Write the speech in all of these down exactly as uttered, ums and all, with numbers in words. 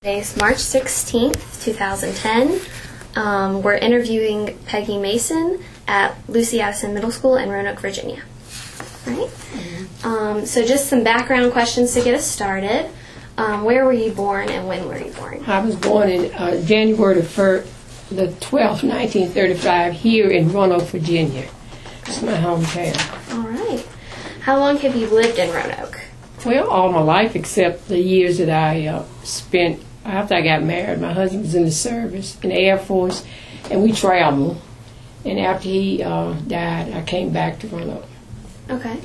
Today's March sixteenth, two thousand ten. Um, we're interviewing Peggy Mason at Lucy Addison Middle School in Roanoke, Virginia. All right. Um, so just some background questions to get us started. Um, where were you born and when were you born? I was born in uh, January the first, the twelfth, nineteen thirty-five, here in Roanoke, Virginia. It's my hometown. All right. How long have you lived in Roanoke? Well, all my life except the years that I uh, spent after I got married. My husband was in the service, in the Air Force, and we traveled. And after he uh, died, I came back to Roanoke. Okay.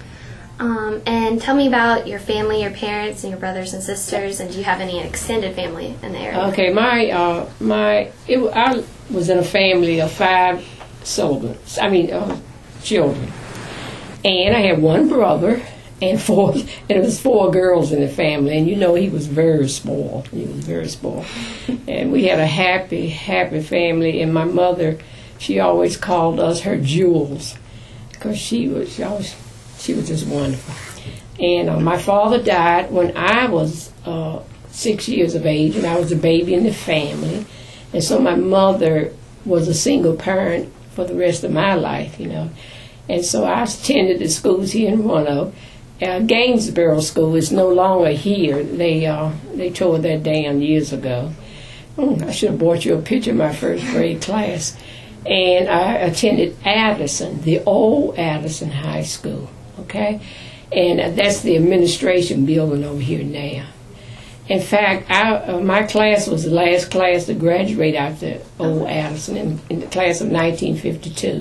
Um, and tell me about your family, your parents, and your brothers and sisters, and do you have any extended family in the area? Okay, my uh, my it, I was in a family of five siblings. I mean, uh, children, and I had one brother and four, and it was four girls in the family. And you know, he was very spoiled. He was very spoiled, and we had a happy, happy family. And my mother, she always called us her jewels, because she was she always. She was just wonderful. And uh, my father died when I was uh, six years of age, and I was a baby in the family. And so my mother was a single parent for the rest of my life, you know. And so I attended the schools here in Roanoke. Uh, Gainesboro School is no longer here. They uh, they tore that down years ago. Mm, I should have brought you a picture of my first grade class. And I attended Addison, the old Addison High School. Okay, and that's the administration building over here now. In fact, I, uh, my class was the last class to graduate out the old Addison in, in the class of nineteen fifty-two.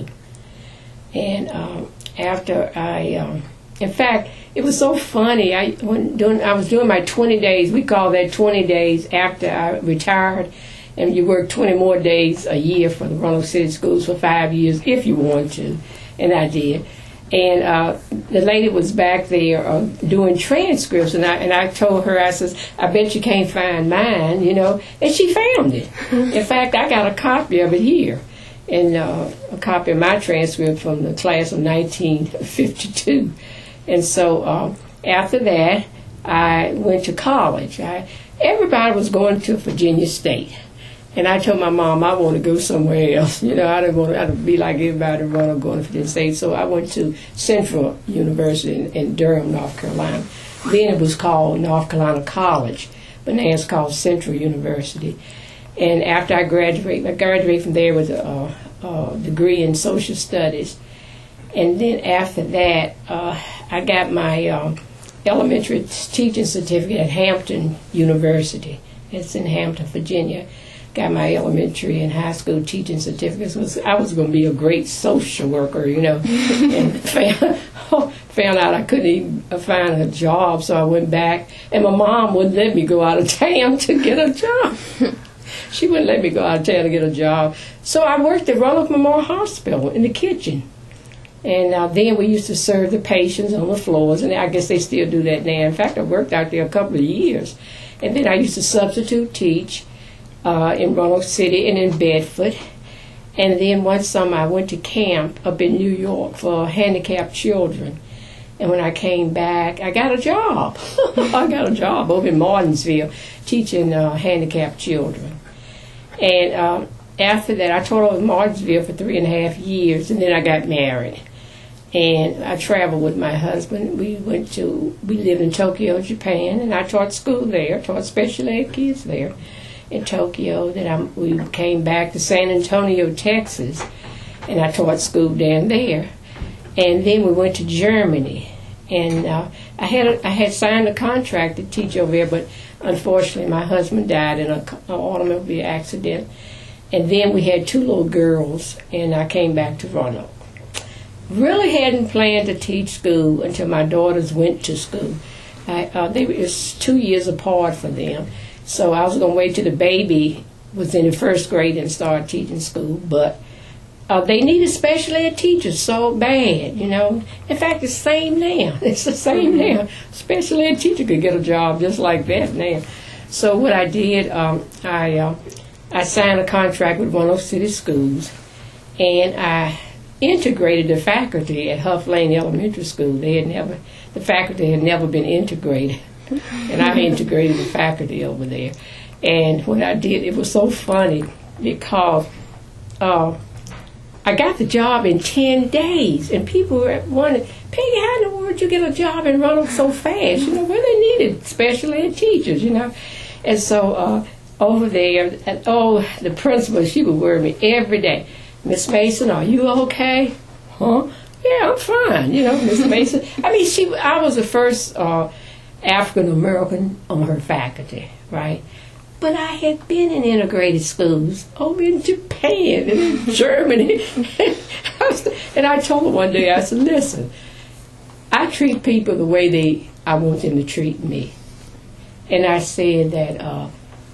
And um, after I, um, in fact, it was so funny. I when doing, I was doing my twenty days. We call that twenty days after I retired, and you work twenty more days a year for the Roanoke City Schools for five years if you want to, and I did. And uh, the lady was back there uh, doing transcripts, and I and I told her, I says, I bet you can't find mine, you know. And she found it. In fact, I got a copy of it here, and uh, a copy of my transcript from the class of nineteen fifty-two. And so uh, after that, I went to college. I, everybody was going to Virginia State. And I told my mom I want to go somewhere else. You know, I didn't want to, I didn't be like everybody running going to Virginia State. So I went to Central University in, in Durham, North Carolina. Then it was called North Carolina College, but now it's called Central University. And after I graduated, I graduated from there with a, a degree in social studies. And then after that, uh, I got my uh, elementary teaching certificate at Hampton University. It's in Hampton, Virginia. Got my elementary and high school teaching certificates. Was I was going to be a great social worker, you know, and found, found out I couldn't even find a job, so I went back. And my mom wouldn't let me go out of town to get a job. She wouldn't let me go out of town to get a job. So I worked at Roanoke Memorial Hospital in the kitchen. And uh, then we used to serve the patients on the floors, and I guess they still do that now. In fact, I worked out there a couple of years. And then I used to substitute teach. Uh, in Roanoke City and in Bedford. And then one summer I went to camp up in New York for handicapped children. And when I came back, I got a job. I got a job over in Martinsville teaching uh, handicapped children. And um, after that, I taught over in Martinsville for three and a half years, and then I got married. And I traveled with my husband. We went to, we lived in Tokyo, Japan, and I taught school there, taught special ed kids there. In Tokyo. Then I, we came back to San Antonio, Texas, and I taught school down there. And then we went to Germany, and uh, I had a, I had signed a contract to teach over there, but unfortunately my husband died in an automobile accident. And then we had two little girls, and I came back to Roanoke. Really hadn't planned to teach school until my daughters went to school. I, uh, they it was two years apart for them. So I was going to wait till the baby was in the first grade and start teaching school. But uh, they needed special ed teachers so bad, you know. In fact, it's the same now. It's the same now. Special ed teacher could get a job just like that now. So what I did, um, I uh, I signed a contract with Roanoke City Schools, and I integrated the faculty at Huff Lane Elementary School. They had never, the faculty had never been integrated. And I integrated the faculty over there. And when I did, it was so funny because uh, I got the job in ten days, and people were wondering, Peggy, how in the world did you get a job in Roanoke so fast? You know, where they needed special ed teachers, you know. And so uh, over there, and, oh, the principal, she would worry me every day. Miss Mason, are you okay? Huh? Yeah, I'm fine. You know, Miss Mason. I mean, she. I was the first uh, African American on her faculty, right? But I had been in integrated schools over in Japan and in Germany. And I told her one day, I said, listen, I treat people the way they I want them to treat me. And I said that uh,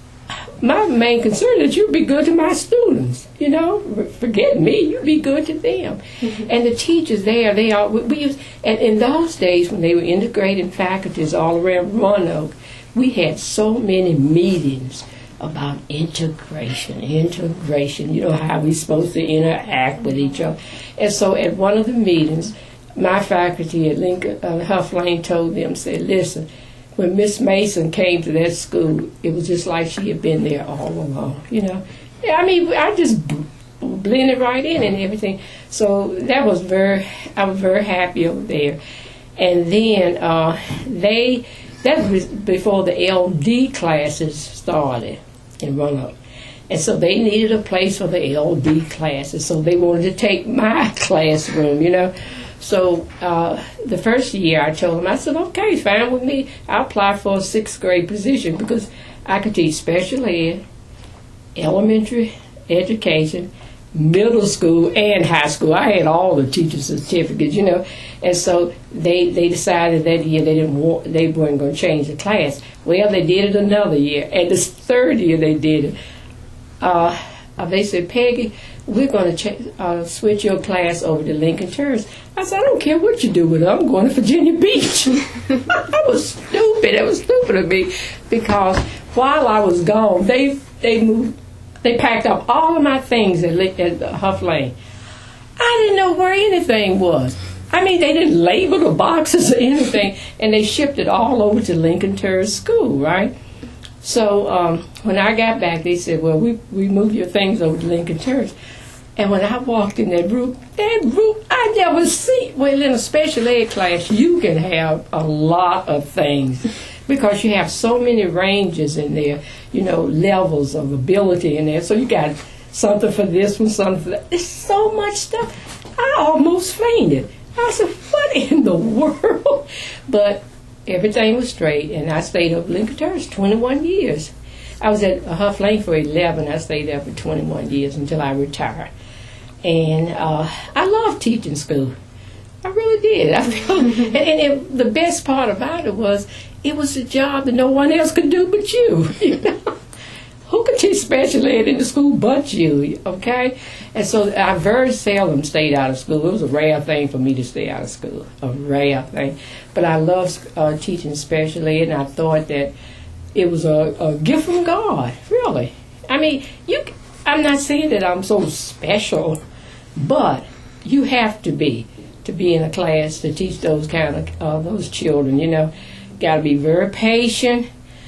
my main concern is you be good to my students. You know, forget me, you be good to them. Mm-hmm. And the teachers there, they all, we used, and in those days when they were integrating faculties all around Roanoke, we had so many meetings about integration, integration, you know, how we're supposed to interact with each other. And so at one of the meetings, my faculty at Lincoln, uh, Huff Lane told them, said, listen, when Miss Mason came to that school, it was just like she had been there all along, you know. Yeah, I mean, I just b- blended right in and everything. So that was very, I was very happy over there. And then uh, they... That was before the L D classes started in Roanoke. And so they needed a place for the L D classes. So they wanted to take my classroom, you know. So uh, the first year I told them, I said, okay, fine with me. I'll apply for a sixth grade position because I could teach special ed, elementary education, middle school, and high school. I had all the teacher certificates, you know. And so they they decided that year they didn't want, they weren't going to change the class. Well, they did it another year, and this third year they did it. Uh, they said, Peggy, we're going to ch- uh, switch your class over to Lincoln Terrace. I said, I don't care what you do with it. I'm going to Virginia Beach. I was stupid. It was stupid of me because while I was gone, they they moved. They packed up all of my things at, at Huff Lane. I didn't know where anything was. I mean, they didn't label the boxes or anything, and they shipped it all over to Lincoln Terrace School, right? So um, when I got back, they said, well, we, we moved your things over to Lincoln Terrace. And when I walked in that room, that room, I never seen, well, in a special ed class, you can have a lot of things because you have so many ranges in there, you know, levels of ability in there. So you got something for this one, something for that. There's so much stuff. I almost fainted. I said, what in the world? But everything was straight, and I stayed up Lincoln Terrace twenty-one years. I was at Huff Lane for eleven. I stayed there for twenty-one years until I retired. And uh, I loved teaching school. I really did. I felt, and, and it, the best part about it was it was a job that no one else could do but you. You know? Who could teach special ed in the school but you, okay? And so I very seldom stayed out of school. It was a rare thing for me to stay out of school, a rare thing. But I loved uh, teaching special ed, and I thought that it was a, a gift from God, really. I mean, you. I'm not saying that I'm so special, but you have to be to be in a class to teach those kind of uh, those children. You know, got to be very patient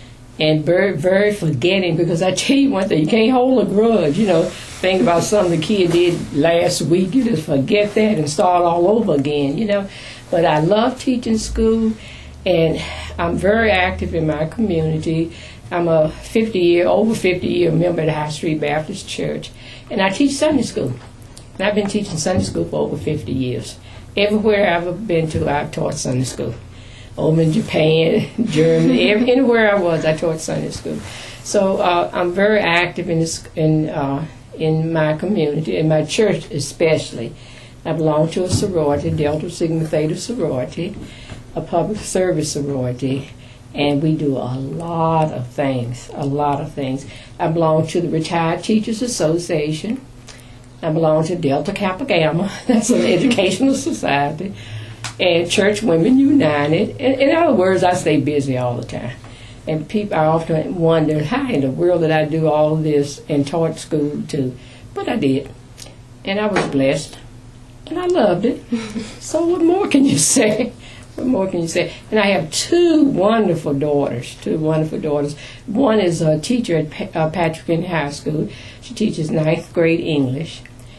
and very, very forgetting, because I tell you one thing, you can't hold a grudge, you know. Think about something the kid did last week, you just forget that and start all over again, you know. But I love teaching school, and I'm very active in my community. I'm a fifty-year, over fifty-year member of the High Street Baptist Church, and I teach Sunday school. And I've been teaching Sunday school for over fifty years. Everywhere I've ever been to, I've taught Sunday school. Over in Japan, Germany, every, anywhere I was, I taught Sunday school. So uh, I'm very active in this, in uh, in my community, in my church especially. I belong to a sorority, Delta Sigma Theta sorority, a public service sorority, and we do a lot of things, a lot of things. I belong to the Retired Teachers Association. I belong to Delta Kappa Gamma, that's an educational society, and Church Women United. In, in other words, I stay busy all the time. And people, I often wonder, how in the world did I do all this and taught school too? But I did. And I was blessed. And I loved it. So what more can you say? What more can you say? And I have two wonderful daughters, two wonderful daughters. One is a teacher at pa- uh, Patrick Henry High School. She teaches ninth grade English.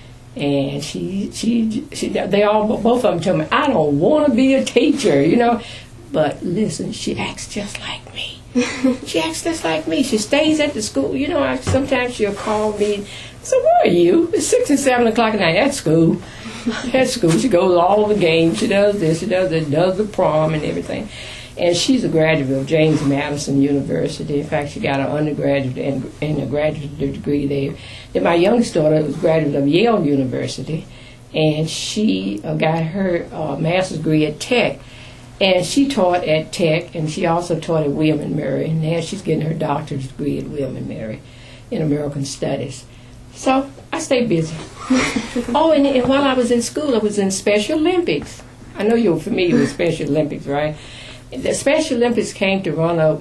And she, she, she, they all, both of them tell me, I don't want to be a teacher, you know. But listen, she acts just like me. She acts just like me. She stays at the school. You know, I, sometimes she'll call me. So where are you? It's six and seven o'clock at night at school. At school, she goes to all the games. She does this. She does that. Does the prom and everything. And she's a graduate of James Madison University. In fact, she got an undergraduate and, and a graduate degree there. Then my youngest daughter was a graduate of Yale University, and she uh, got her uh, master's degree at Tech. And she taught at Tech, and she also taught at William and Mary. And now she's getting her doctorate degree at William and Mary in American Studies. So I stay busy. Oh, and, and while I was in school, I was in Special Olympics. I know you're familiar with Special Olympics, right? The Special Olympics came to Roanoke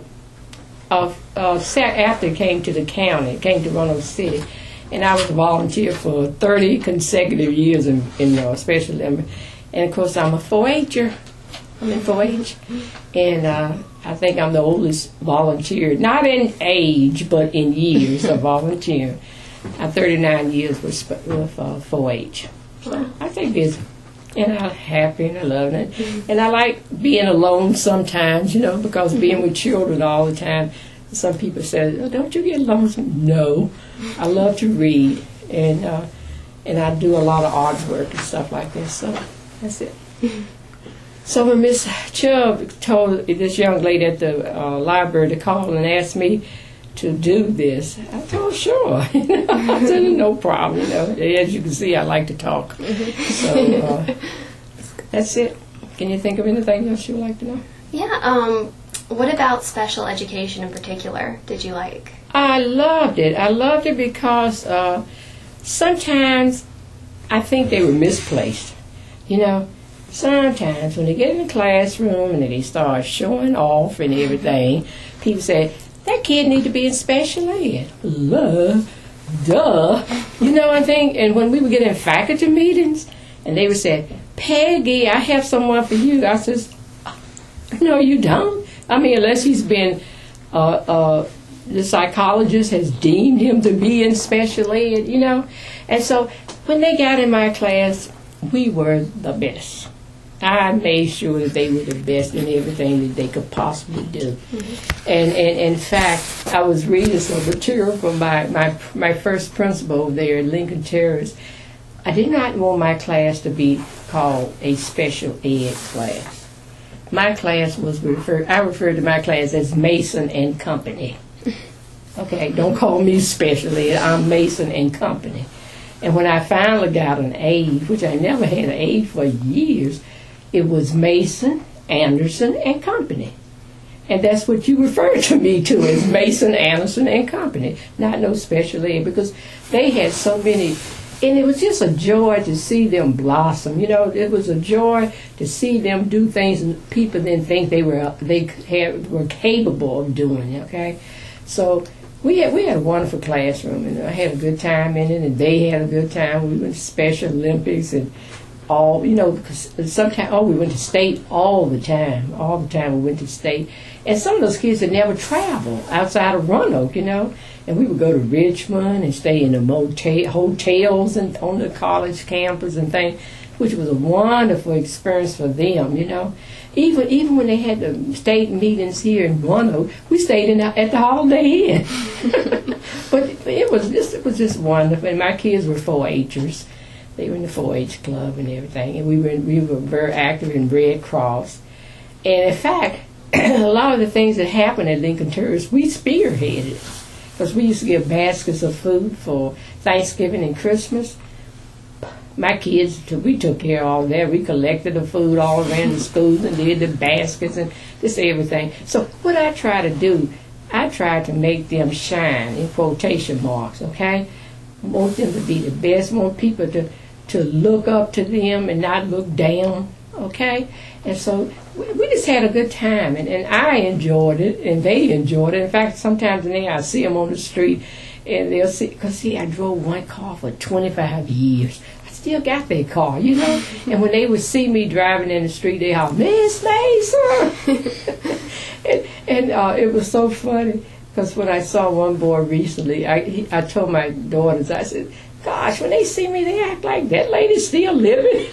uh, uh, after it came to the county. It came to Roanoke City. And I was a volunteer for thirty consecutive years in, in uh, Special Olympics. And, of course, I'm a four H-er. I'm in four H, and uh, I think I'm the oldest volunteer, not in age, but in years of volunteering. I'm thirty-nine years with, with uh, four H. So I stay busy, and I'm happy, and I love it. Mm-hmm. And I like being alone sometimes, you know, because mm-hmm. being with children all the time, some people say, oh, don't you get lonesome? No. I love to read, and, uh, and I do a lot of artwork and stuff like this, so that's it. Mm-hmm. So when Miss Chubb told this young lady at the uh, library to call and ask me to do this, I told her, sure. You know, I said, no problem. You know, as you can see, I like to talk. So uh, that's it. Can you think of anything else you would like to know? Yeah. Um, what about special education in particular did you like? I loved it. I loved it because uh, sometimes I think they were misplaced. You know, sometimes when they get in the classroom and they start showing off and everything, people say, that kid need to be in special ed. Love, duh. You know what I think? And when we would get in faculty meetings, and they would say, Peggy, I have someone for you. I says, no, you don't. I mean, unless he's been, uh, uh, the psychologist has deemed him to be in special ed, you know. And so when they got in my class, we were the best. I made sure that they were the best in everything that they could possibly do. Mm-hmm. And, and in fact, I was reading some material from my, my, my first principal over there at Lincoln Terrace. I did not want my class to be called a special ed class. My class was referred, I referred to my class as Mason and Company. Okay, don't call me special ed, I'm Mason and Company. And when I finally got an A, which I never had an A for years, it was Mason, Anderson, and Company. And that's what you refer to me to as Mason, Anderson, and Company. Not no special ed, because they had so many, and it was just a joy to see them blossom. You know, it was a joy to see them do things and people didn't think they were they had, were capable of doing it, okay? So we had, we had a wonderful classroom, and I had a good time in it, and they had a good time. We went to Special Olympics and all, you know, because sometimes, oh, we went to state all the time. All the time we went to state. And some of those kids had never traveled outside of Roanoke, you know. And we would go to Richmond and stay in the motel, hotels and on the college campus and things, which was a wonderful experience for them, you know. Even even when they had the state meetings here in Roanoke, we stayed in the, at the Holiday Inn. But it was just it was just wonderful. And my kids were four H'ers. They were in the four H club and everything, and we were we were very active in Red Cross. And in fact, a lot of the things that happened at Lincoln Terrace, we spearheaded, because we used to give baskets of food for Thanksgiving and Christmas. My kids, we took care of all that. We collected the food all around the schools and did the baskets and just everything. So what I try to do, I try to make them shine, in quotation marks, okay? I want them to be the best. I want people to, to look up to them and not look down, okay? And so we, we just had a good time, and, and I enjoyed it, and they enjoyed it. In fact, sometimes now I see them on the street, and they'll see, because see, I drove one car for twenty-five years. I said, still got their car, you know. And when they would see me driving in the street, they holler, Miss Mason. and and uh, it was so funny because when I saw one boy recently, I he, I told my daughters, I said, gosh, when they see me, they act like that lady's still living.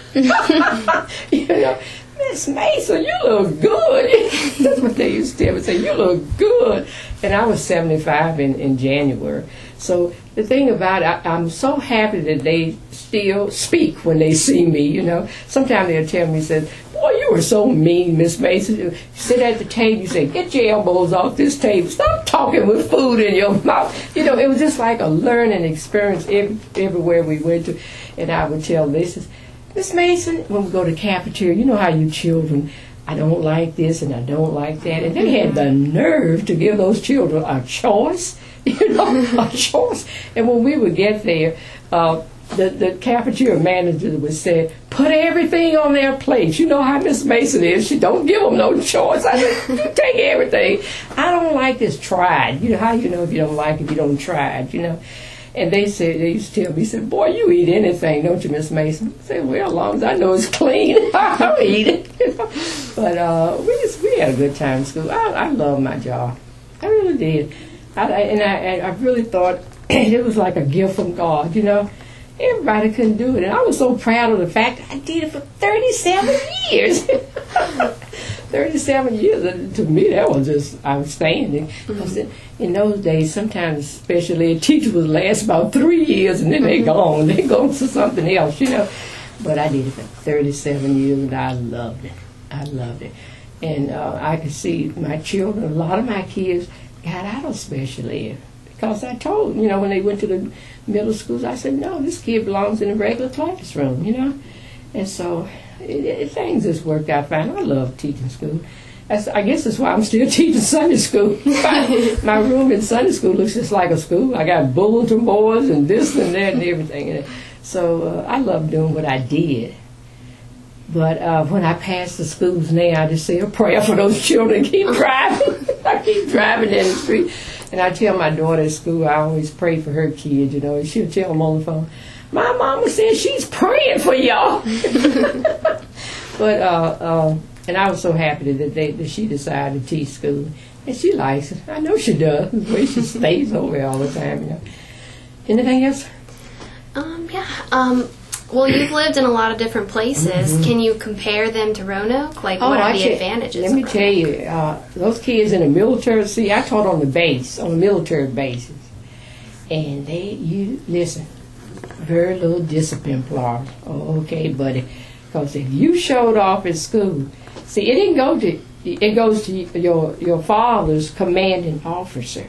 You know, Miss Mason, you look good. That's what they used to tell me, say, you look good. And I was seventy-five in, in January. So the thing about it, I, I'm so happy that they still speak when they see me, you know. Sometimes they'll tell me, say, boy, you were so mean, Miss Mason. You sit at the table, you say, get your elbows off this table. Stop talking with food in your mouth. You know, it was just like a learning experience every, everywhere we went to. And I would tell this, Miss Mason, when we go to the cafeteria, you know how you children, I don't like this and I don't like that. And they had the nerve to give those children a choice, you know, a choice. And when we would get there, uh, the, the cafeteria manager would say, put everything on their plates. You know how Miss Mason is. She don't give them no choice. I said, you take everything. I don't like this, try it. You know, how you know if you don't like it, you don't try it, you know. And they said, they used to tell me, said, boy, you eat anything, don't you, Miss Mason? I said, well, as long as I know it's clean, I'll eat it. You know? But uh, we just, we had a good time in school. I, I loved my job. I really did. I, I, and I, I really thought it was like a gift from God, you know. Everybody couldn't do it. And I was so proud of the fact that I did it for thirty-seven years. thirty-seven years, and to me, that was just outstanding. Because in, in those days, sometimes special ed teachers would last about three years, and then they're gone. They go to something else, you know. But I did it for thirty-seven years, and I loved it. I loved it. And uh, I could see my children, a lot of my kids got out of special ed. Because I told, you know, when they went to the middle schools, I said, no, this kid belongs in a regular classroom, you know. And so it, it, things just worked out fine. I love teaching school. That's, I guess that's why I'm still teaching Sunday school. my, my room in Sunday school looks just like a school. I got bulletin boards and this and that and everything in it. So uh, I love doing what I did. But uh, when I pass the schools now, I just say a prayer for those children. Keep driving. I keep driving down the street. And I tell my daughter at school, I always pray for her kids, you know. And she'll tell them on the phone, my mama said she's praying for y'all. But, uh, uh, and I was so happy that, they, that she decided to teach school. And she likes it. I know she does. The way she stays over there all the time, you know. Anything else? Um, yeah. Um, well, you've lived in a lot of different places. Mm-hmm. Can you compare them to Roanoke? Like, oh, what are I the tell, advantages? Let me tell you, uh, those kids in the military, see, I taught on the base, on the military bases. And they, you, listen, very little discipline, Florida. Oh, okay, buddy. Because if you showed off at school, see, it didn't go to, it goes to your, your father's commanding officer.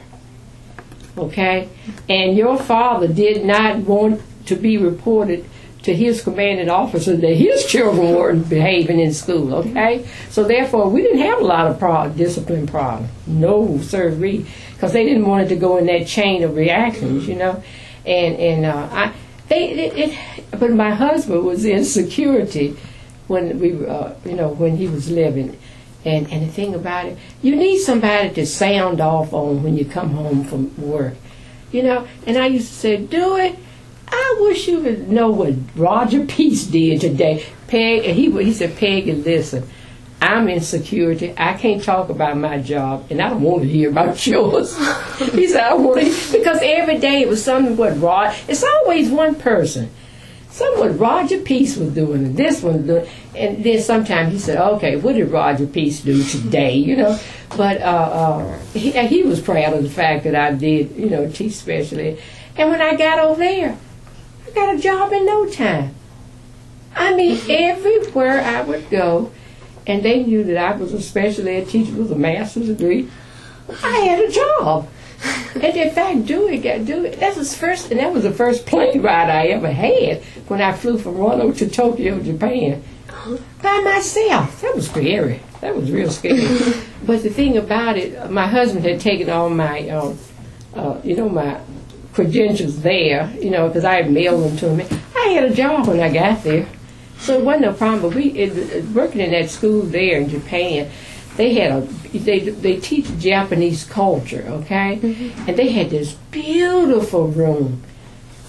Okay? And your father did not want to be reported to his commanding officer that his children weren't behaving in school, okay? So therefore, we didn't have a lot of pro- discipline problems. No, sir, because they didn't want it to go in that chain of reactions, you know? And and uh, I, they, it, it, but my husband was in security when we, uh, you know, when he was living. And, and the thing about it, you need somebody to sound off on when you come home from work, you know? And I used to say, do it. I wish you would know what Roger Peace did today. Peg, he he said, Peggy, listen, I'm in security. I can't talk about my job, and I don't want to hear about yours. He said, I don't want to, because every day it was something what Rod. It's always one person. Something what Roger Peace was doing, and this one was doing, and then sometimes he said, okay, what did Roger Peace do today? You know, but uh, uh, he he was proud of the fact that I did, you know, teach special ed. And when I got over there, got a job in no time. I mean, everywhere I would go, and they knew that I was a special ed teacher with a master's degree, I had a job. And in fact, Dewey got Dewey. That was first, and that was the first plane ride I ever had when I flew from Roanoke to Tokyo, Japan, by myself. That was scary. That was real scary. But the thing about it, my husband had taken all my, um, uh, you know, my credentials there, you know, because I had mailed them to me. I had a job when I got there, so it wasn't no problem. But we, it, working in that school there in Japan, they had a, they they teach Japanese culture, okay, mm-hmm. And they had this beautiful room,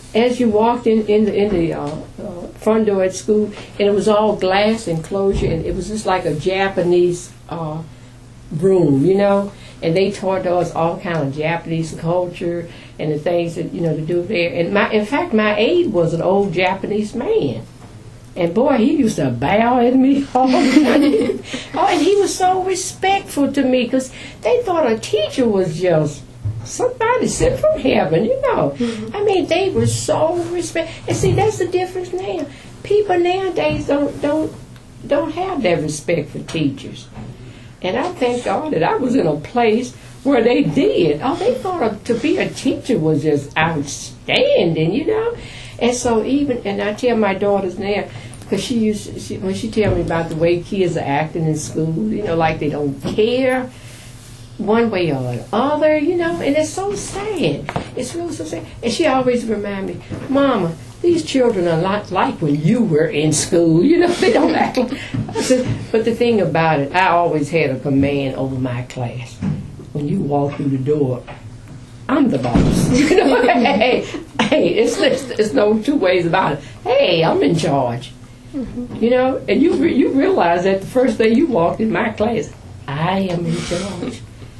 as you walked in in the, in the uh, uh, front door at school, and it was all glass enclosure, and it was just like a Japanese uh, room, you know. And they taught us all kind of Japanese culture and the things that you know to do there. And my, in fact, my aide was an old Japanese man, and boy, he used to bow at me all the time. Oh, and he was so respectful to me because they thought a teacher was just somebody sent from heaven, you know. Mm-hmm. I mean, they were so respect. And see, that's the difference now. People nowadays don't don't don't have that respect for teachers. And I thank God that I was in a place where they did. Oh, they thought of, to be a teacher was just outstanding, you know. And so even, and I tell my daughters now, because she used, she, when she tell me about the way kids are acting in school, you know, like they don't care one way or the other, you know, and it's so sad. It's really so sad. And she always remind me, Mama, these children are not like when you were in school, you know, they don't act like. I said, but the thing about it, I always had a command over my class. When you walk through the door, I'm the boss. You know, hey, hey, it's, it's, it's no two ways about it. Hey, I'm in charge. Mm-hmm. You know, and you re- you realize that the first day you walked in my class, I am in charge.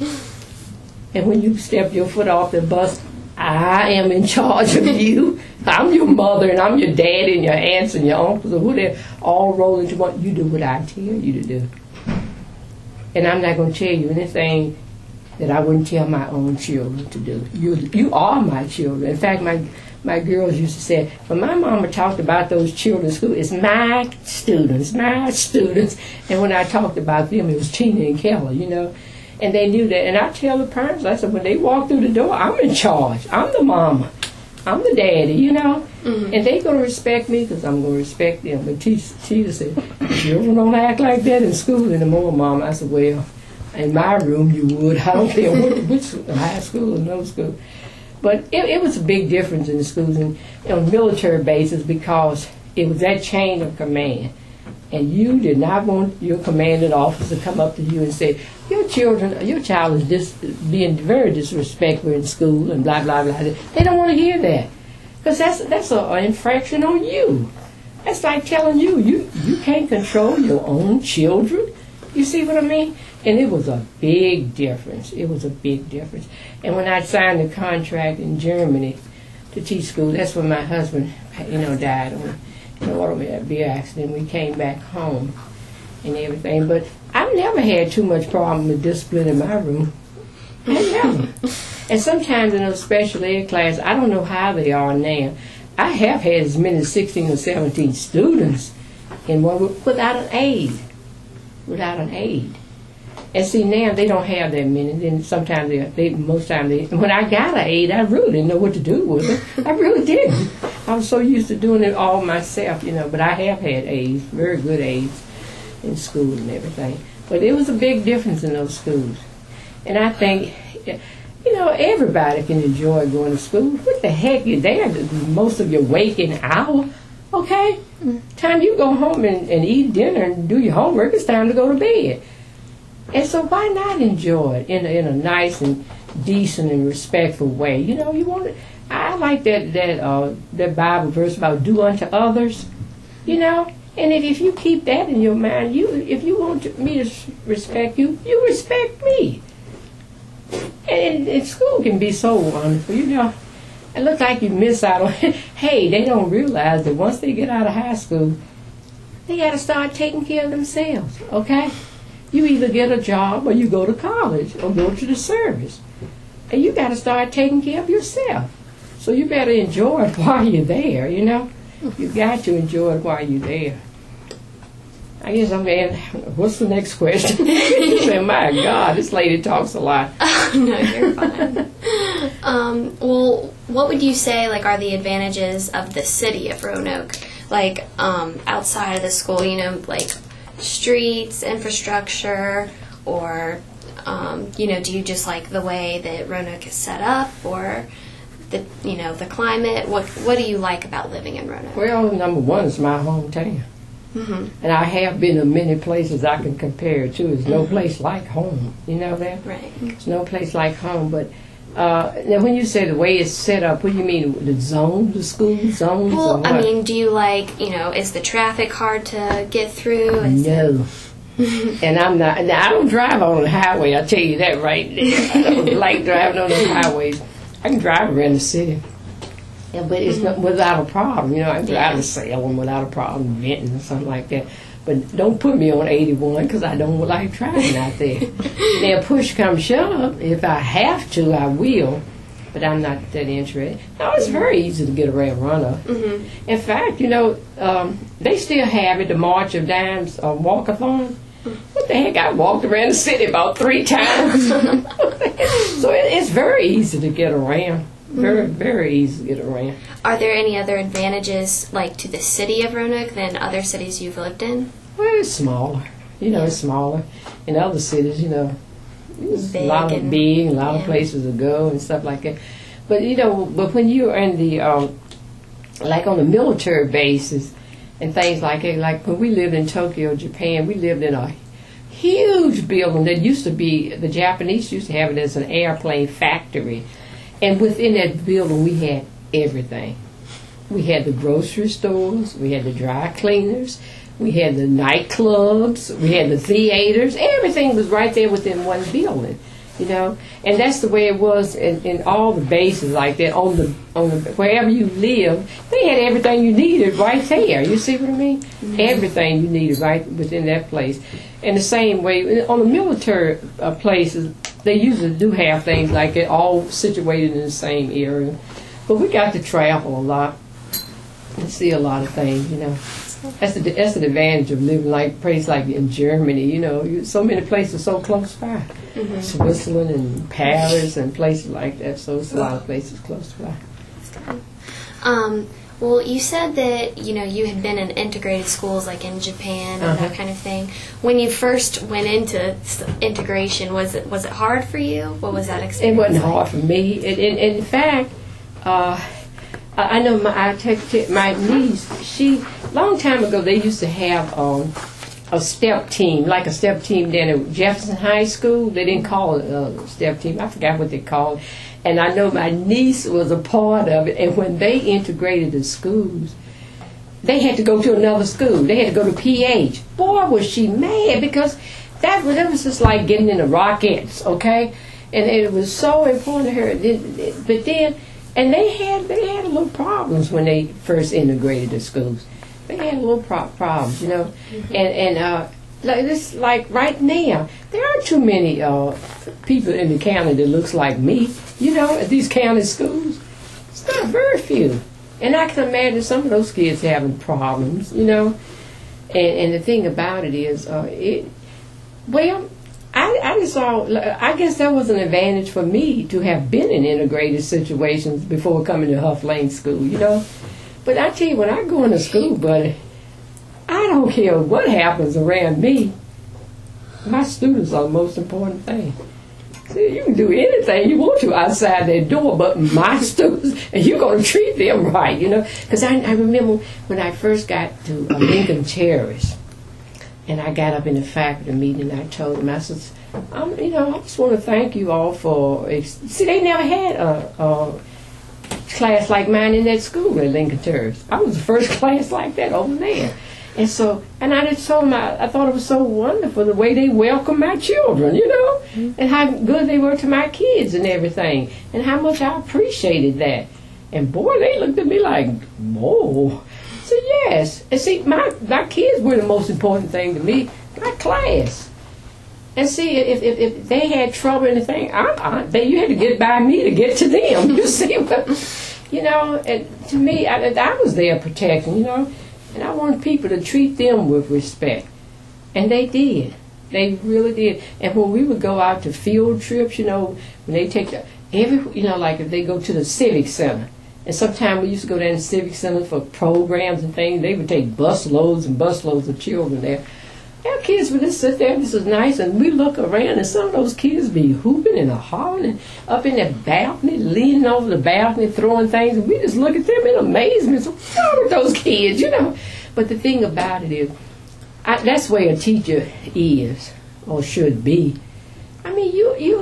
And when you step your foot off the bus, I am in charge of you. I'm your mother, and I'm your dad, and your aunts, and your uncles, and who they all roll into one. You do what I tell you to do. And I'm not going to tell you anything that I wouldn't tell my own children to do. You you are my children. In fact, my my girls used to say, when my mama talked about those children in school, it's my students, my students. And when I talked about them, it was Tina and Kelly, you know. And they knew that. And I tell the parents, I said, when they walk through the door, I'm in charge. I'm the mama. I'm the daddy, you know. Mm-hmm. And they're going to respect me because I'm going to respect them. But Tina said, children don't act like that in school anymore, Mom. I said, well, in my room you would. I don't care which, which high school or no school. But it, it was a big difference in the schools and on military bases because it was that chain of command. And you did not want your commanding officer to come up to you and say, your children, your child is dis- being very disrespectful in school and blah, blah, blah. They don't want to hear that. Because that's, that's a, an infraction on you. That's like telling you, you, you can't control your own children. You see what I mean? And it was a big difference. It was a big difference. And when I signed the contract in Germany to teach school, that's when my husband, you know, died on an automobile accident. We came back home and everything. But I've never had too much problem with discipline in my room. I never. And sometimes in those special ed classes, I don't know how they are now. I have had as many as sixteen or seventeen students in one without an aide. Without an aide. And see, now they don't have that many. Then sometimes they, they most times they. When I got an aide, I really didn't know what to do with it. I really didn't. I was so used to doing it all myself, you know. But I have had aides, very good aides, in school and everything. But it was a big difference in those schools. And I think, you know, everybody can enjoy going to school. What the heck? You're there most of your waking hour. Okay? Time you go home and, and eat dinner and do your homework, it's time to go to bed. And so why not enjoy it in a, in a nice and decent and respectful way? You know, you want to, I like that that uh, that Bible verse about do unto others, you know. And if, if you keep that in your mind, you if you want to, me to respect you, you respect me. And, and school can be so wonderful, you know. It looks like you miss out on it. Hey, they don't realize that once they get out of high school, they got to start taking care of themselves, okay? You either get a job or you go to college or go to the service. And you got to start taking care of yourself. So you better enjoy it while you're there, you know? You got to enjoy it while you're there. I guess I'm going to, what's the next question? You say, my God, this lady talks a lot. Oh, no, you're fine. um, well, what would you say, like, are the advantages of the city of Roanoke? Like, um, outside of the school, you know, like streets, infrastructure, or, um, you know, do you just like the way that Roanoke is set up, or the, you know, the climate? What What do you like about living in Roanoke? Well, number one, it's my hometown. Mm-hmm. And I have been to many places I can compare it to. There's no mm-hmm. place like home. You know that? Right. There's no place like home. But Uh, now, when you say the way it's set up, what do you mean? The zones, the school zones? or Well, what? I mean, do you like, you know, is the traffic hard to get through? Is No. And I'm not, now, I don't drive on the highway, I'll tell you that right there. I don't like driving on those highways. I can drive around the city. Yeah, but it's not without a problem, you know. I can drive Yeah. to Salem without a problem, Benton or something like that. But don't put me on eighty-one because I don't like driving out there. Now, push come shove, if I have to, I will. But I'm not that interested. No, it's very easy to get around Roanoke. Mm-hmm. In fact, you know, um, they still have it, the March of Dimes uh, walkathon. What the heck? I walked around the city about three times. So it, it's very easy to get around. Very, very easy to get around. Are there any other advantages, like, to the city of Roanoke than other cities you've lived in? Well, it's smaller. You know, it's smaller. In other cities, you know, it's a Big lot of and- big, a lot yeah. of places to go and stuff like that. But, you know, but when you're in the, um, like on the military bases and things like it, like when we lived in Tokyo, Japan, we lived in a huge building that used to be, the Japanese used to have it as an airplane factory. And within that building, we had everything. We had the grocery stores, we had the dry cleaners, we had the nightclubs, we had the theaters. Everything was right there within one building, you know. And that's the way it was in, in all the bases like that. On the on the wherever you live, they had everything you needed right there. You see what I mean? Mm-hmm. Everything you needed right within that place. And the same way on the military uh, places, they usually do have things like that, all situated in the same area. But we got to travel a lot and see a lot of things, you know. That's the that's the advantage of living like a place like in Germany, you know. You, so many places so close by, Mm-hmm. Switzerland and Paris and places like that. So it's a lot of places close by. Um, well, you said that, you know, you had been in integrated schools like in Japan and Uh-huh. that kind of thing. When you first went into s- integration, was it was it hard for you? What was that It experience? wasn't like? hard for me. It, it, in fact, uh, I I know my I take, take my niece. She long time ago they used to have um, a step team, like a step team down at Jefferson High School. They didn't call it a step team. I forgot what they called it. And I know my niece was a part of it. And when they integrated the schools, they had to go to another school. They had to go to P H. Boy, was she mad because that was, that was just like getting in the Rockettes, okay? And it was so important to her. But then, and they had they had a little problems when they first integrated the schools. They had a little pro- problems, you know. Mm-hmm. And and uh, like this, like right now, there aren't too many uh, people in the county that looks like me, you know, at these county schools. It's not very few. And I can imagine some of those kids having problems, you know. And and the thing about it is, uh, it well, I I just saw. I guess that was an advantage for me to have been in integrated situations before coming to Huff Lane School, you know. But I tell you, when I go into school, buddy, I don't care what happens around me. My students are the most important thing. See, you can do anything you want to outside their door, but my students, and you're going to treat them right, you know. Because I, I remember when I first got to uh, Lincoln Terrace, and I got up in the faculty meeting, and I told them, I said, I'm, you know, I just want to thank you all for, ex- see, they never had a, a class like mine in that school at Lincoln Terrace. I was the first class like that over there. And so, and I just told them, I, I thought it was so wonderful the way they welcomed my children, you know, mm-hmm. and how good they were to my kids and everything, and how much I appreciated that. And boy, they looked at me like, whoa. So yes, and see, my, my kids were the most important thing to me, my class. And see, if if, if they had trouble or anything, I, I, they, you had to get by me to get to them. You see, you know, and to me, I, I was there protecting, you know. And I wanted people to treat them with respect. And they did. They really did. And when we would go out to field trips, you know, when they take the, every, you know, like if they go to the Civic Center. And sometimes we used to go down to the Civic Center for programs and things. They would take bus loads and bus loads of children there. Our kids would just sit there, this is nice, and we look around, and some of those kids be hooping and hollering up in the balcony, leaning over the balcony, throwing things, and we just look at them in amazement. So what's wrong with those kids, you know? But the thing about it is, I, that's where a teacher is, or should be. I mean, you, you, you're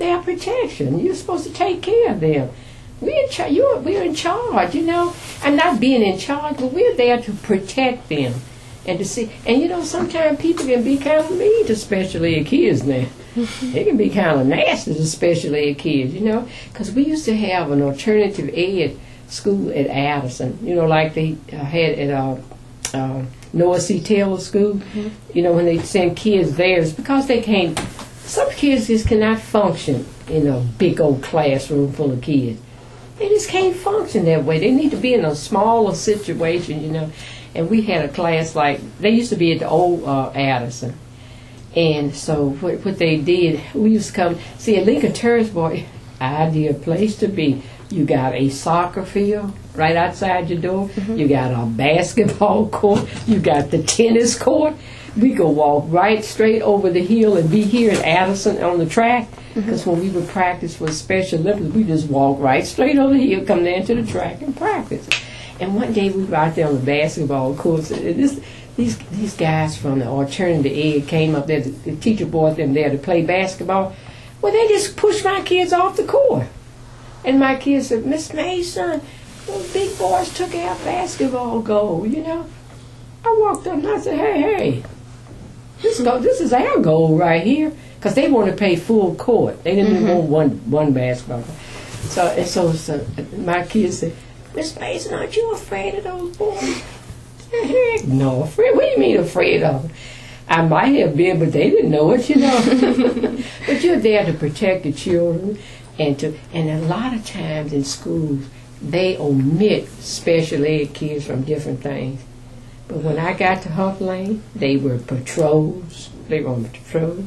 their protection. You're supposed to take care of them. We're in char- you're, we're in charge, you know. I'm not being in charge, but we're there to protect them and to see. And you know, sometimes people can be kind of mean to special ed kids now. They can be kind of nasty to special ed kids, you know, because we used to have an alternative ed school at Addison, you know, like they uh, had at uh, uh, Noah C. Taylor School. Mm-hmm. You know, when they send kids there, it's because they can't. Some kids just cannot function in a big old classroom full of kids. They just can't function that way. They need to be in a smaller situation, you know. And we had a class like, they used to be at the old uh, Addison. And so what, what they did, we used to come, see, at Lincoln Terrace, boy, ideal place to be. You got a soccer field right outside your door. Mm-hmm. You got a basketball court. You got the tennis court. We could walk right straight over the hill and be here at Addison on the track. Because mm-hmm. when we would practice for Special Olympics, we just walk right straight over the hill, come down to the track and practice. And one day we were out there on the basketball court. And this, these these guys from the alternative ed came up there. The, the teacher brought them there to play basketball. Well, they just pushed my kids off the court. And my kids said, Miss Mason, those big boys took our basketball goal, you know. I walked up and I said, hey, hey, this, go, this is our goal right here. Because they want to play full court. They didn't mm-hmm. want one, one basketball. So, and so, so my kids said, Miss Mason, aren't you afraid of those boys? Heck no, afraid. What do you mean afraid of them? I might have been, but they didn't know it, you know. But you're there to protect the children. And to and a lot of times in schools, they omit special ed kids from different things. But when I got to Huff Lane, they were patrols. They were on the patrol.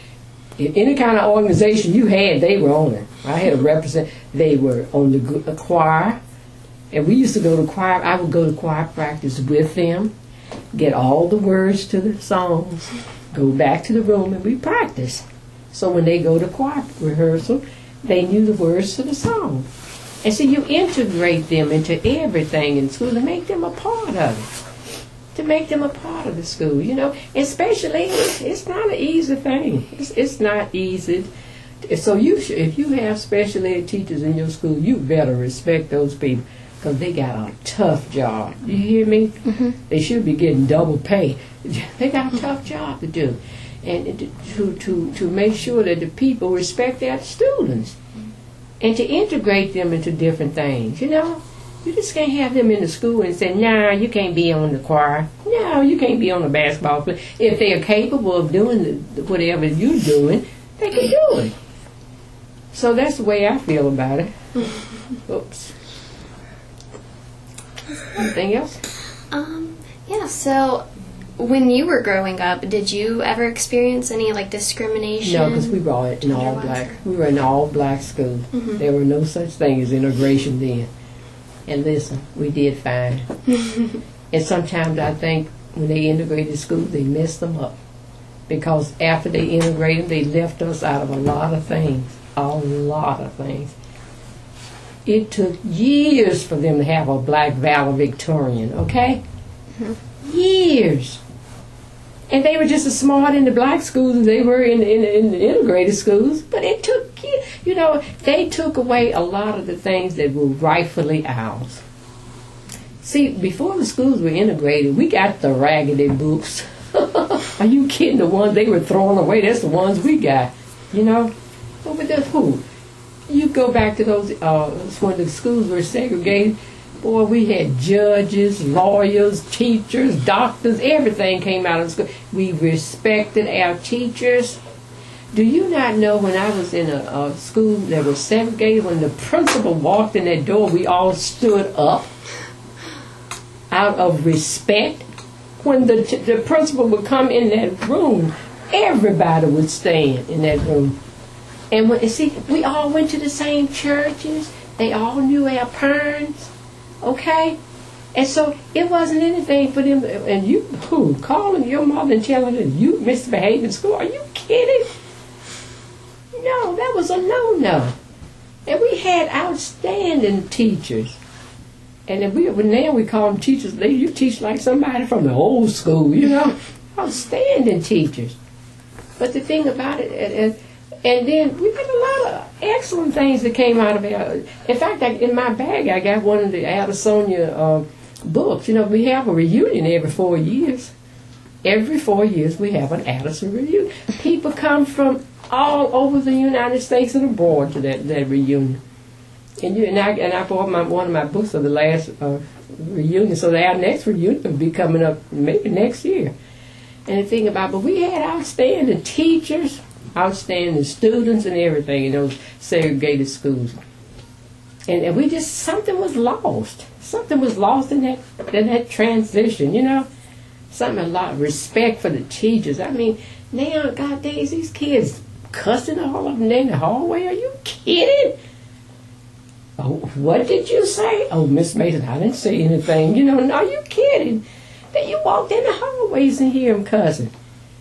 In any kind of organization you had, they were on it. I had a represent. They were on the choir, and we used to go to choir. I would go to choir practice with them, get all the words to the songs, go back to the room, and we practice. So when they go to choir rehearsal, they knew the words to the song. And so you integrate them into everything in school to make them a part of it. To make them a part of the school, you know. Especially, it's, it's not an easy thing. It's, it's not easy. So you should, if you have special ed teachers in your school, you better respect those people because they got a tough job. You hear me? Mm-hmm. They should be getting double pay. They got a tough job to do. And to, to, to make sure that the people respect their students and to integrate them into different things, you know. You just can't have them in the school and say, nah, you can't be on the choir. No, you can't be on the basketball field. If they are capable of doing the, whatever you're doing, they can do it. So that's the way I feel about it. Oops. Anything else? Um, yeah, so when you were growing up, did you ever experience any like discrimination? No, because we were all in all black. We were in all black school. Mm-hmm. There were no such thing as integration then. And listen, we did fine. And sometimes I think when they integrated school, they messed them up because after they integrated, they left us out of a lot of things. A lot of things. It took years for them to have a black valedictorian. Okay, mm-hmm. years. And they were just as smart in the black schools as they were in, in, in the integrated schools. But it took, you know, they took away a lot of the things that were rightfully ours. See, before the schools were integrated, we got the raggedy books. Are you kidding? The ones they were throwing away, that's the ones we got. You know? But with the who? You go back to those, uh, when the schools were segregated, boy, we had judges, lawyers, teachers, doctors, everything came out of school. We respected our teachers. Do you not know when I was in a, a school that was segregated, when the principal walked in that door, we all stood up out of respect? When the, t- the principal would come in that room, everybody would stand in that room. And when, see, we all went to the same churches. They all knew our parents. Okay? And so it wasn't anything for them. And you, who, calling your mother and telling her you misbehaved in school? Are you kidding? No, that was a no-no. And we had outstanding teachers. And if we, now we call them teachers, they, you teach like somebody from the old school, you know? Outstanding teachers. But the thing about it, and, and then we had a lot of uh, excellent things that came out of it. In fact, I, in my bag, I got one of the Addisonian uh, books. You know, we have a reunion every four years. Every four years, we have an Addison reunion. People come from all over the United States and abroad to that, that reunion. And you and I and I bought my one of my books for the last uh, reunion, so that our next reunion will be coming up maybe next year. And the thing about, but we had outstanding teachers, outstanding students, and everything in those segregated schools. And, and we just something was lost. Something was lost in that in that transition, you know. Something a lot of respect for the teachers. I mean, now, God days, these kids cussing all of them in the hallway. Are you kidding? Oh, what did you say? Oh, Miss Mason, I didn't say anything. You know, are you kidding? Then you walked in the hallways and hear them cussing.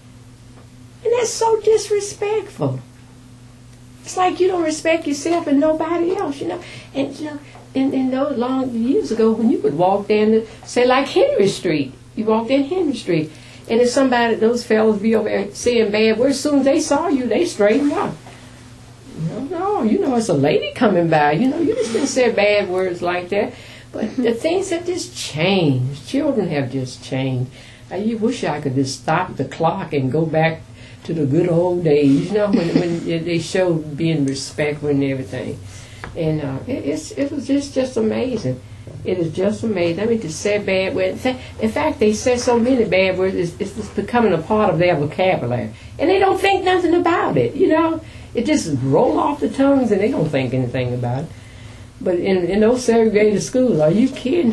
And that's so disrespectful. It's like you don't respect yourself and nobody else, you know. And, you know, and, and those long years ago when you would walk down, the, say, like Henry Street. You walked in Henry Street, and if somebody, those fellas be over there saying bad words, as soon as they saw you, they straightened up. No, no, you know, it's a lady coming by. You know, you just didn't say bad words like that. But the things have just changed. Children have just changed. I wish I could just stop the clock and go back to the good old days, you know, when, when they showed being respectful and everything. And uh, it, it's, it was just, just amazing. It is just amazing. I mean, to say bad words. In fact, they say so many bad words, it's, it's just becoming a part of their vocabulary. And they don't think nothing about it, you know. It just roll off the tongues and they don't think anything about it. But in, in those segregated schools, are you kidding?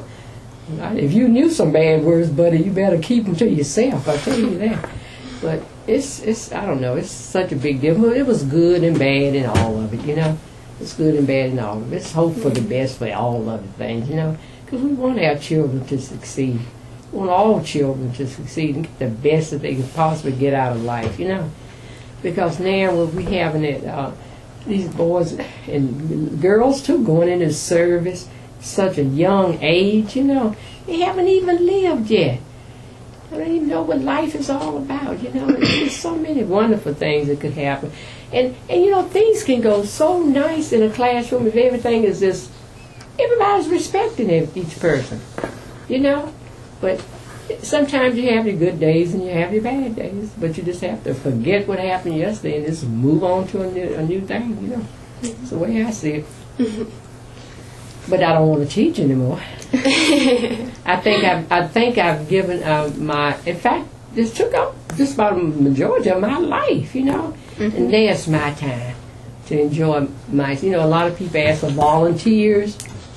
If you knew some bad words, buddy, you better keep them to yourself, I tell you that. But it's, it's I don't know, it's such a big deal. It was good and bad in all of it, you know. It's good and bad and all of it. Let's hope for the best for all of the things, you know, because we want our children to succeed. We want all children to succeed and get the best that they can possibly get out of life, you know. Because now we're we having it, uh, these boys and girls too going into service such a young age, you know. They haven't even lived yet. I don't even know what life is all about, you know. There's so many wonderful things that could happen. And, and, you know, things can go so nice in a classroom if everything is just, everybody's respecting each person, you know. But sometimes you have your good days and you have your bad days. But you just have to forget what happened yesterday and just move on to a new, a new thing, you know. That's the way I see it. But I don't want to teach anymore. I think I've, I think I've given uh, my, in fact, this took up just about a majority of my life, you know. Mm-hmm. And that's my time to enjoy my, you know, a lot of people ask for volunteers.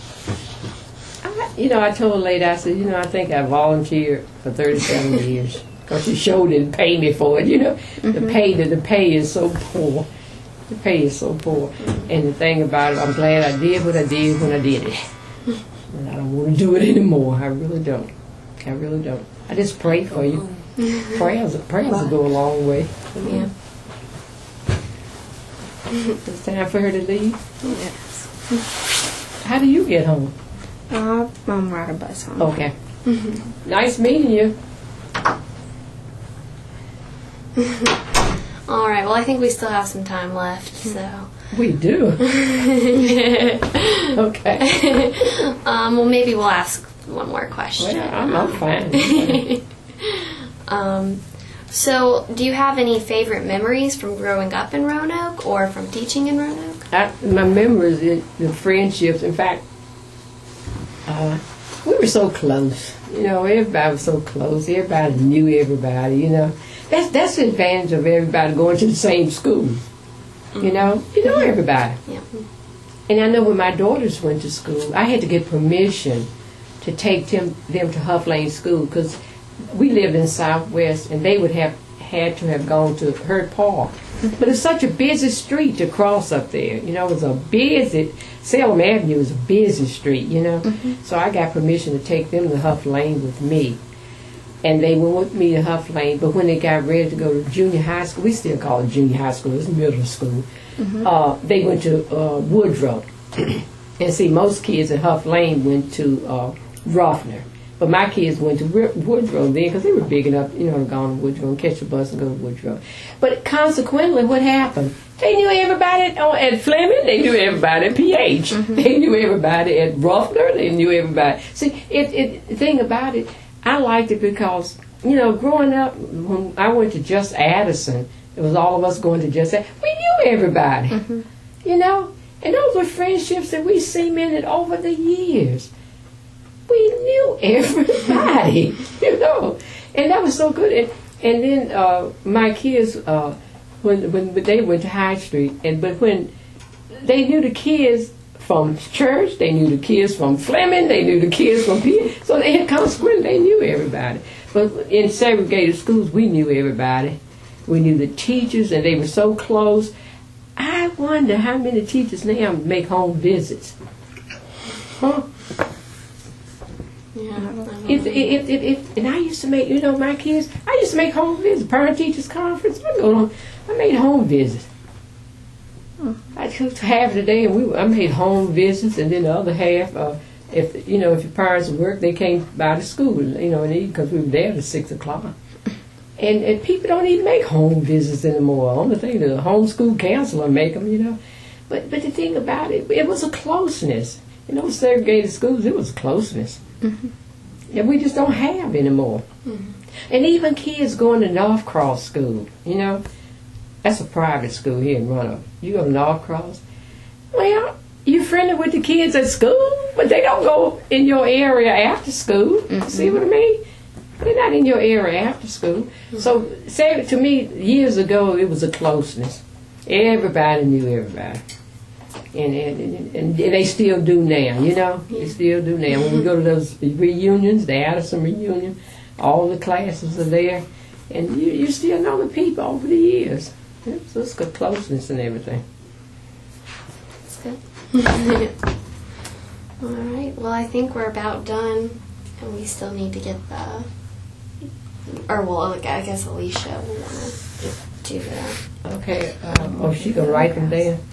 I, you know, I told a lady, I said, you know, I think I volunteered for thirty-seven years because she sure didn't pay me for it, you know. Mm-hmm. The pay, the, the pay is so poor. The pay is so poor. And the thing about it, I'm glad I did what I did when I did it. And I don't want to do it anymore. I really don't. I really don't. I just pray for you. Prayers, prayers will go a long way. Yeah. It's time for her to leave? Yes. How do you get home? Uh, I'm riding a bus home. Okay. Mm-hmm. Nice meeting you. All right. Well, I think we still have some time left, so. We do. Okay. um, well, maybe we'll ask one more question. Well, I'm, I'm fine. um, so, do you have any favorite memories from growing up in Roanoke or from teaching in Roanoke? I, my memories, the, the friendships. In fact, uh, we were so close. You know, everybody was so close. Everybody knew everybody. You know, that's that's the advantage of everybody going to the same school. You know, you know everybody. Yeah. And I know when my daughters went to school, I had to get permission to take them them to Huff Lane School because we lived in Southwest, and they would have had to have gone to Hurt Park. But it's such a busy street to cross up there. You know, it was a busy, Salem Avenue is a busy street, you know. Mm-hmm. So I got permission to take them to Huff Lane with me. And they went with me to Huff Lane, but when they got ready to go to junior high school, we still call it junior high school, it's middle school, mm-hmm. uh, they went to uh, Woodrow. And see, most kids at Huff Lane went to uh, Ruffner. But my kids went to Wi- Woodrow then because they were big enough, you know, to go to Woodrow and catch a bus and go to Woodrow. But consequently, what happened? They knew everybody at, oh, at Fleming. They knew everybody at P H. Mm-hmm. They knew everybody at Ruffler. They knew everybody. See, it, it, the thing about it, I liked it because, you know, growing up, when I went to Just Addison, it was all of us going to Just Addison. We knew everybody, mm-hmm. you know. And those were friendships that we cemented over the years. We knew everybody, you know, and that was so good. And, and then uh, my kids, uh, when when they went to High Street, and but when they knew the kids from church, they knew the kids from Fleming, they knew the kids from P. So they had consequently they knew everybody. But in segregated schools, we knew everybody. We knew the teachers, and they were so close. I wonder how many teachers now make home visits. Huh? Yeah, if, if, if, if, and I used to make, you know, my kids, I used to make home visits, parent teachers conference. I go on, I made home visits. Hmm. I took half of the day, and we, I made home visits, and then the other half, uh, if you know, if your parents work, they came by the school, you know, because we were there till six o'clock. And and people don't even make home visits anymore. Only thing the homeschool counselor make them, you know. But but the thing about it, it was a closeness. In those segregated schools, it was closeness. Mm-hmm. That we just don't have anymore. Mm-hmm. And even kids going to North Cross School, you know, that's a private school here in Roanoke. You go to North Cross, well, you're friendly with the kids at school, but they don't go in your area after school. Mm-hmm. See what I mean? They're not in your area after school. Mm-hmm. So, say to me, years ago, it was a closeness. Everybody knew everybody. And, and and they still do now, you know. They still do now. When we go to those reunions, the Addison reunion, all the classes are there, and you, you still know the people over the years. So it's got closeness and everything. That's good. All right. Well, I think we're about done, and we still need to get the, or well, I guess Alicia will want to do that. Okay. Um, oh, she can write them down.